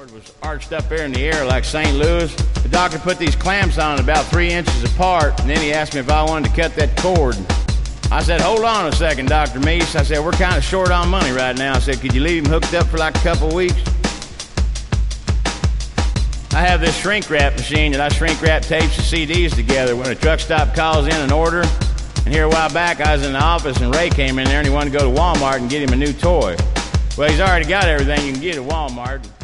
cord was arched up there in the air like St. Louis. The doctor put these clamps on it about 3 inches apart, and then he asked me if I wanted to cut that cord. I said, hold on a second, Dr. Meese. I said, we're kind of short on money right now. I said, could you leave him hooked up for like a couple weeks? I have this shrink wrap machine that I shrink wrap tapes and CDs together when a truck stop calls in an order. And here a while back, I was in the office and Ray came in there and he wanted to go to Walmart and get him a new toy. Well, he's already got everything you can get at Walmart.